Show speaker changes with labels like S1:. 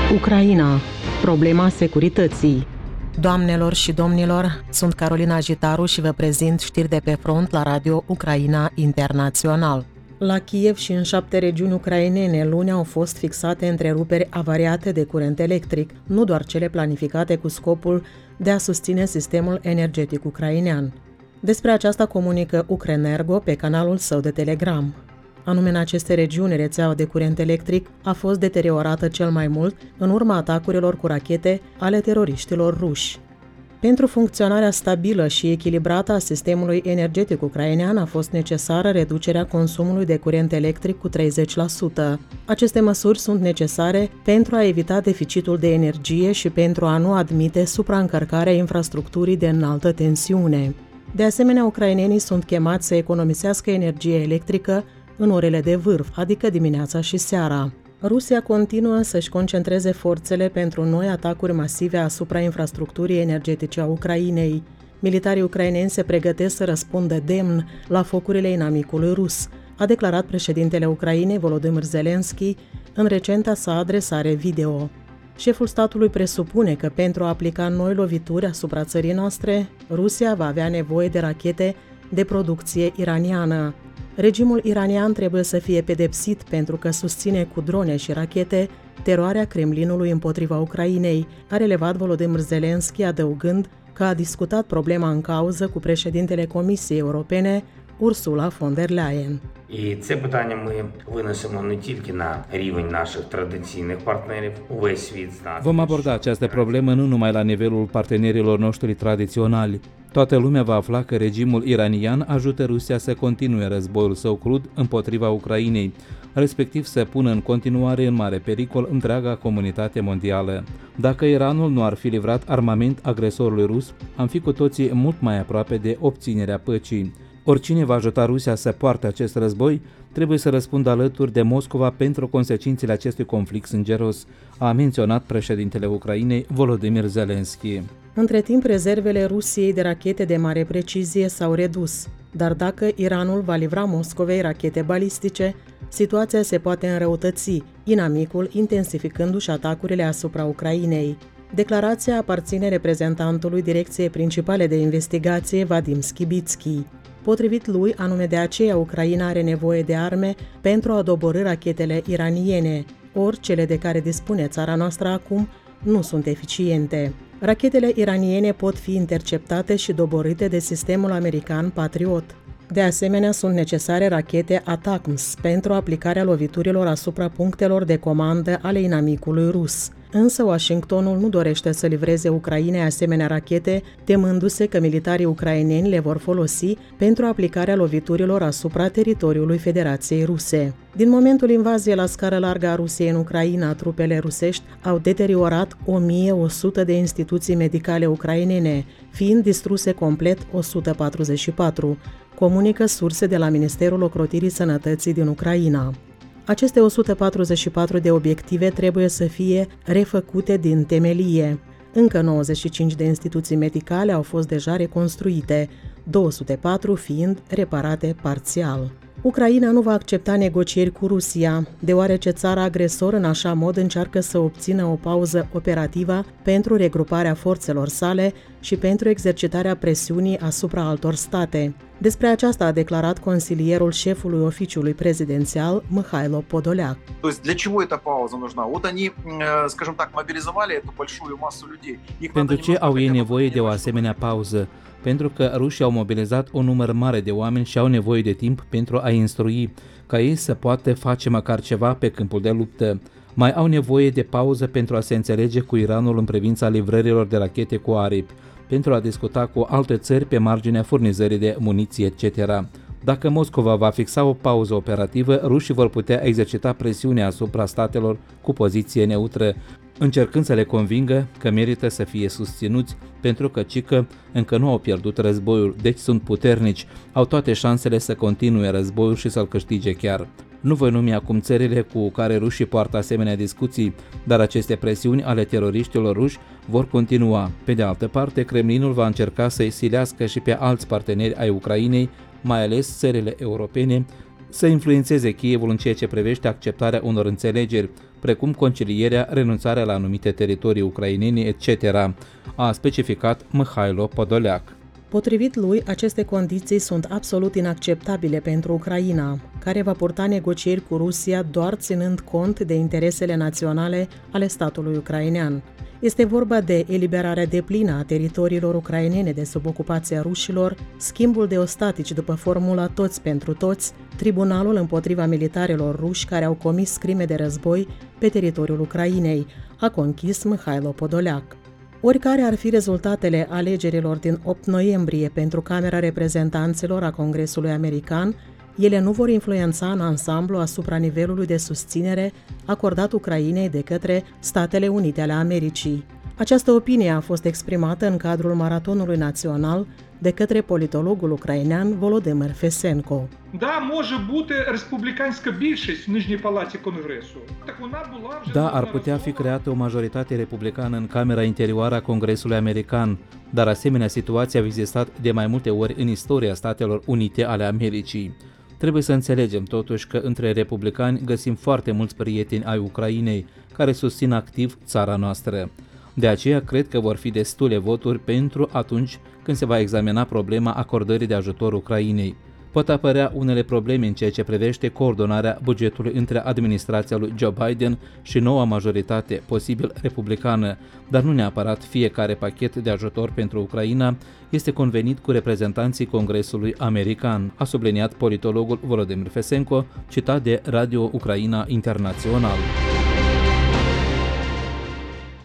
S1: Ucraina. Problema securității.
S2: Doamnelor și domnilor, sunt Carolina Jitaru și vă prezint știri de pe front la Radio Ucraina Internațional. La Kiev și în 7 regiuni ucrainene luni au fost fixate întreruperi avariate de curent electric, nu doar cele planificate cu scopul de a susține sistemul energetic ucrainean. Despre aceasta comunică Ukrenergo pe canalul său de Telegram. Anume în aceste regiuni, rețeaua de curent electric a fost deteriorată cel mai mult în urma atacurilor cu rachete ale teroriștilor ruși. Pentru funcționarea stabilă și echilibrată a sistemului energetic ucrainean a fost necesară reducerea consumului de curent electric cu 30%. Aceste măsuri sunt necesare pentru a evita deficitul de energie și pentru a nu admite supraîncărcarea infrastructurii de înaltă tensiune. De asemenea, ucrainenii sunt chemați să economisească energie electrică în orele de vârf, adică dimineața și seara. Rusia continuă să-și concentreze forțele pentru noi atacuri masive asupra infrastructurii energetice a Ucrainei. Militarii ucraineni se pregătesc să răspundă demn la focurile inamicului rus, a declarat președintele Ucrainei Volodymyr Zelensky în recenta sa adresare video. Șeful statului presupune că pentru a aplica noi lovituri asupra țării noastre, Rusia va avea nevoie de rachete de producție iraniană. Regimul iranian trebuie să fie pedepsit pentru că susține cu drone și rachete teroarea Kremlinului împotriva Ucrainei, a relevat Volodymyr Zelensky, adăugând că a discutat problema în cauză cu președintele Comisiei Europene, Ursula von der Leyen.
S3: І це питання ми винесемо не тільки на рівень наших традиційних партнерів, увесь світ знає.
S4: Vom aborda această problemă nu numai la nivelul partenerilor noștri tradiționali. Toată lumea va afla că regimul iranian ajută Rusia să continue războiul său crud împotriva Ucrainei, respectiv să pună în continuare în mare pericol întreaga comunitate mondială. Dacă Iranul nu ar fi livrat armament agresorului rus, am fi cu toții mult mai aproape de obținerea păcii. Oricine va ajuta Rusia să poarte acest război trebuie să răspundă alături de Moscova pentru consecințele acestui conflict sângeros, a menționat președintele Ucrainei Volodymyr Zelensky.
S2: Între timp, rezervele Rusiei de rachete de mare precizie s-au redus, dar dacă Iranul va livra Moscovei rachete balistice, situația se poate înrăutăți, inamicul intensificându-și atacurile asupra Ucrainei. Declarația aparține reprezentantului Direcției Principale de Investigație Vadim Skibitski. Potrivit lui, anume de aceea Ucraina are nevoie de arme pentru a doborî rachetele iraniene, ori cele de care dispune țara noastră acum nu sunt eficiente. Rachetele iraniene pot fi interceptate și doborâte de sistemul american Patriot. De asemenea, sunt necesare rachete ATACMS pentru aplicarea loviturilor asupra punctelor de comandă ale inamicului rus. Însă Washingtonul nu dorește să livreze Ucrainei asemenea rachete, temându-se că militarii ucraineni le vor folosi pentru aplicarea loviturilor asupra teritoriului Federației Ruse. Din momentul invaziei la scară largă a Rusiei în Ucraina, trupele rusești au deteriorat 1100 de instituții medicale ucrainene, fiind distruse complet 144, comunică surse de la Ministerul Ocrotirii Sănătății din Ucraina. Aceste 144 de obiective trebuie să fie refăcute din temelie. Încă 95 de instituții medicale au fost deja reconstruite, 204 fiind reparate parțial. Ucraina nu va accepta negocieri cu Rusia, deoarece țara agresor în așa mod încearcă să obțină o pauză operativă pentru regruparea forțelor sale și pentru exercitarea presiunii asupra altor state. Despre aceasta a declarat consilierul șefului oficiului prezidențial Михайло Подоляк.
S5: То есть для чего эта пауза нужна? Вот они, скажем так, мобилизовали эту большую массу людей.
S4: Pentru ce au ei nevoie de o asemenea pauză? Pentru că rușii au mobilizat un număr mare de oameni și au nevoie de timp pentru a instrui, ca ei să poată face măcar ceva pe câmpul de luptă. Mai au nevoie de pauză pentru a se înțelege cu Iranul în privința livrărilor de rachete cu aripi, pentru a discuta cu alte țări pe marginea furnizării de muniție, etc. Dacă Moscova va fixa o pauză operativă, rușii vor putea exercita presiunea asupra statelor cu poziție neutră, încercând să le convingă că merită să fie susținuți, pentru că cică încă nu au pierdut războiul, deci sunt puternici, au toate șansele să continue războiul și să-l câștige chiar. Nu voi numi acum țările cu care rușii poartă asemenea discuții, dar aceste presiuni ale teroriștilor ruși vor continua. Pe de altă parte, Kremlinul va încerca să-i silească și pe alți parteneri ai Ucrainei, mai ales țările europene, să influențeze Kievul în ceea ce privește acceptarea unor înțelegeri, precum concilierea, renunțarea la anumite teritorii ucrainene, etc., a specificat Mihailo Podolyak.
S2: Potrivit lui, aceste condiții sunt absolut inacceptabile pentru Ucraina, care va purta negocieri cu Rusia doar ținând cont de interesele naționale ale statului ucrainean. Este vorba de eliberarea deplină a teritoriilor ucrainene de sub ocupația rușilor, schimbul de ostatici după formula toți pentru toți, tribunalul împotriva militarilor ruși care au comis crime de război pe teritoriul Ucrainei, a conchis Mihailo Podolyak. Oricare ar fi rezultatele alegerilor din 8 noiembrie pentru Camera Reprezentanților a Congresului American, ele nu vor influența în ansamblu asupra nivelului de susținere acordat Ucrainei de către Statele Unite ale Americii. Această opinie a fost exprimată în cadrul Maratonului Național de către politologul ucrainean Volodymyr Fesenko.
S4: Da, ar putea fi creată o majoritate republicană în Camera Interioară a Congresului American, dar asemenea situație a existat de mai multe ori în istoria Statelor Unite ale Americii. Trebuie să înțelegem totuși că între republicani găsim foarte mulți prieteni ai Ucrainei care susțin activ țara noastră. De aceea cred că vor fi destule voturi pentru atunci când se va examina problema acordării de ajutor Ucrainei. Pot apărea unele probleme în ceea ce privește coordonarea bugetului între administrația lui Joe Biden și noua majoritate, posibil republicană, dar nu neapărat fiecare pachet de ajutor pentru Ucraina este convenit cu reprezentanții Congresului American, a subliniat politologul Volodymyr Fesenko, citat de Radio Ucraina Internațional.